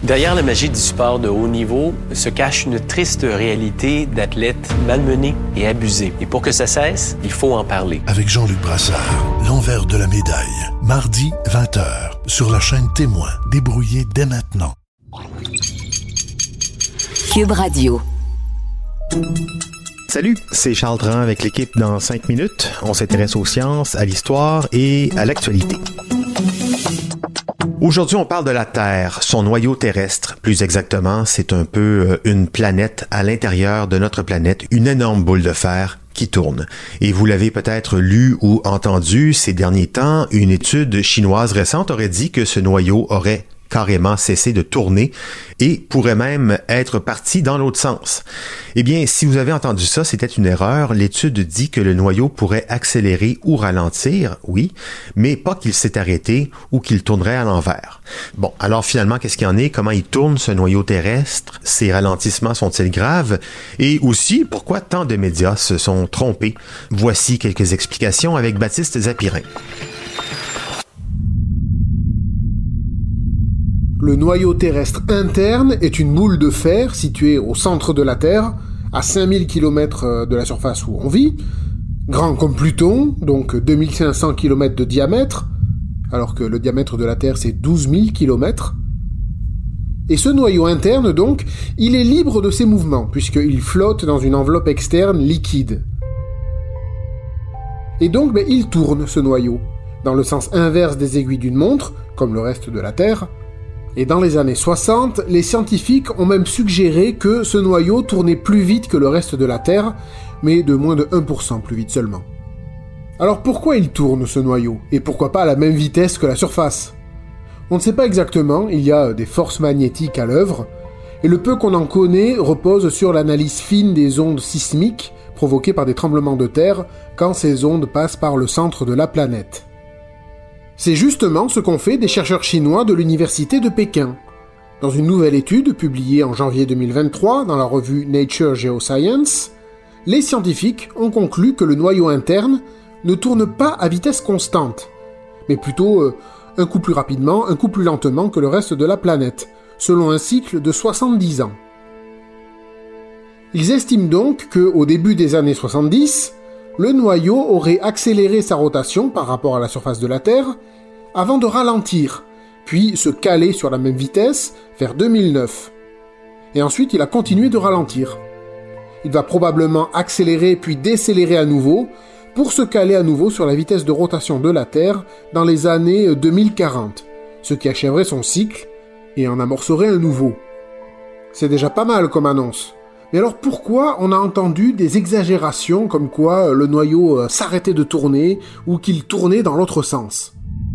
Derrière la magie du sport de haut niveau se cache une triste réalité d'athlètes malmenés et abusés. Et pour que ça cesse, il faut en parler. Avec Jean-Luc Brassard, l'envers de la médaille. Mardi, 20h, sur la chaîne Témoin. Débrouillez dès maintenant. Cube Radio. Salut, c'est Charles Dran avec l'équipe dans 5 minutes. On s'intéresse aux sciences, à l'histoire et à l'actualité. Aujourd'hui, on parle de la Terre, son noyau terrestre. Plus exactement, c'est un peu une planète à l'intérieur de notre planète, une énorme boule de fer qui tourne. Et vous l'avez peut-être lu ou entendu ces derniers temps, une étude chinoise récente aurait dit que ce noyau aurait carrément cessé de tourner et pourrait même être parti dans l'autre sens. Eh bien, si vous avez entendu ça, c'était une erreur. L'étude dit que le noyau pourrait accélérer ou ralentir, oui, mais pas qu'il s'est arrêté ou qu'il tournerait à l'envers. Bon, alors finalement, qu'est-ce qu'il y en est? Comment il tourne ce noyau terrestre? Ces ralentissements sont-ils graves? Et aussi, pourquoi tant de médias se sont trompés? Voici quelques explications avec Baptiste Zapirin. Le noyau terrestre interne est une boule de fer située au centre de la Terre, à 5000 km de la surface où on vit, grand comme Pluton, donc 2500 km de diamètre, alors que le diamètre de la Terre c'est 12 000 km. Et ce noyau interne, donc, il est libre de ses mouvements, puisqu'il flotte dans une enveloppe externe liquide. Et donc, il tourne, ce noyau, dans le sens inverse des aiguilles d'une montre, comme le reste de la Terre. Et dans les années 60, les scientifiques ont même suggéré que ce noyau tournait plus vite que le reste de la Terre, mais de moins de 1% plus vite seulement. Alors pourquoi il tourne ce noyau? Et pourquoi pas à la même vitesse que la surface? On ne sait pas exactement, il y a des forces magnétiques à l'œuvre, et le peu qu'on en connaît repose sur l'analyse fine des ondes sismiques provoquées par des tremblements de terre quand ces ondes passent par le centre de la planète. C'est justement ce qu'ont fait des chercheurs chinois de l'université de Pékin. Dans une nouvelle étude publiée en janvier 2023 dans la revue Nature Geoscience, les scientifiques ont conclu que le noyau interne ne tourne pas à vitesse constante, mais plutôt un coup plus rapidement, un coup plus lentement que le reste de la planète, selon un cycle de 70 ans. Ils estiment donc qu'au début des années 70, le noyau aurait accéléré sa rotation par rapport à la surface de la Terre, avant de ralentir, puis se caler sur la même vitesse vers 2009. Et ensuite, il a continué de ralentir. Il va probablement accélérer puis décélérer à nouveau, pour se caler à nouveau sur la vitesse de rotation de la Terre dans les années 2040, ce qui achèverait son cycle et en amorcerait un nouveau. C'est déjà pas mal comme annonce. Mais alors pourquoi on a entendu des exagérations comme quoi le noyau s'arrêtait de tourner ou qu'il tournait dans l'autre sens?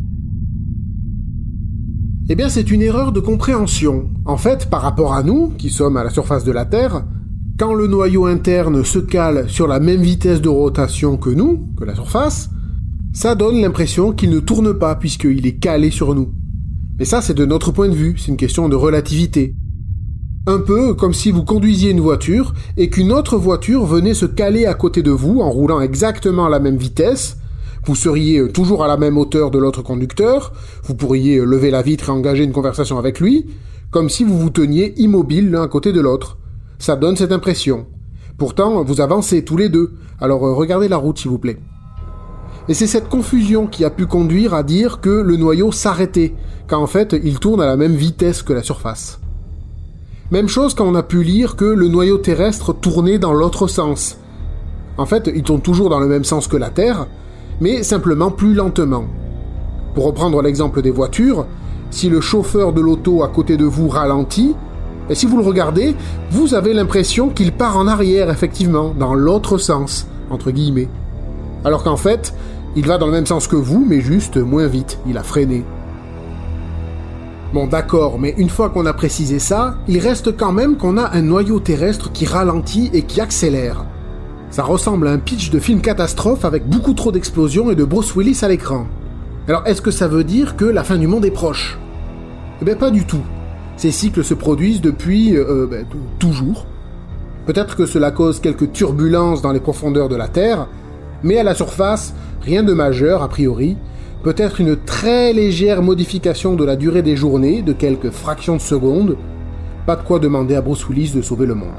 Eh bien c'est une erreur de compréhension. En fait, par rapport à nous, qui sommes à la surface de la Terre, quand le noyau interne se cale sur la même vitesse de rotation que nous, que la surface, ça donne l'impression qu'il ne tourne pas puisqu'il est calé sur nous. Mais ça c'est de notre point de vue, c'est une question de relativité. Un peu comme si vous conduisiez une voiture et qu'une autre voiture venait se caler à côté de vous en roulant exactement à la même vitesse. Vous seriez toujours à la même hauteur de l'autre conducteur, vous pourriez lever la vitre et engager une conversation avec lui, comme si vous vous teniez immobile l'un à côté de l'autre. Ça donne cette impression. Pourtant, vous avancez tous les deux, alors regardez la route s'il vous plaît. Et c'est cette confusion qui a pu conduire à dire que le noyau s'arrêtait, quand en fait il tourne à la même vitesse que la surface. Même chose quand on a pu lire que le noyau terrestre tournait dans l'autre sens. En fait, il tourne toujours dans le même sens que la Terre, mais simplement plus lentement. Pour reprendre l'exemple des voitures, si le chauffeur de l'auto à côté de vous ralentit, et si vous le regardez, vous avez l'impression qu'il part en arrière, effectivement, dans l'autre sens, entre guillemets. Alors qu'en fait, il va dans le même sens que vous, mais juste moins vite, il a freiné. Bon d'accord, mais une fois qu'on a précisé ça, il reste quand même qu'on a un noyau terrestre qui ralentit et qui accélère. Ça ressemble à un pitch de film catastrophe avec beaucoup trop d'explosions et de Bruce Willis à l'écran. Alors est-ce que ça veut dire que la fin du monde est proche? Eh bien pas du tout. Ces cycles se produisent depuis toujours. Peut-être que cela cause quelques turbulences dans les profondeurs de la Terre, mais à la surface, rien de majeur a priori, peut-être une très légère modification de la durée des journées, de quelques fractions de secondes. Pas de quoi demander à Bruce Willis de sauver le monde.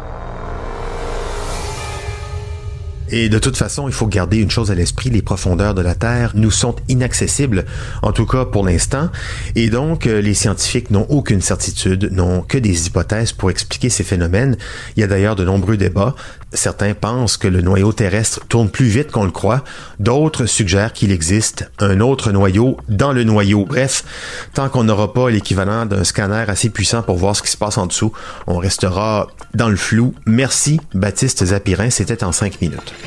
Et de toute façon, il faut garder une chose à l'esprit, les profondeurs de la Terre nous sont inaccessibles, en tout cas pour l'instant, et donc les scientifiques n'ont aucune certitude, n'ont que des hypothèses pour expliquer ces phénomènes. Il y a d'ailleurs de nombreux débats. Certains pensent que le noyau terrestre tourne plus vite qu'on le croit, d'autres suggèrent qu'il existe un autre noyau dans le noyau. Bref, tant qu'on n'aura pas l'équivalent d'un scanner assez puissant pour voir ce qui se passe en dessous, on restera dans le flou. Merci Baptiste Zapirin, c'était en 5 minutes.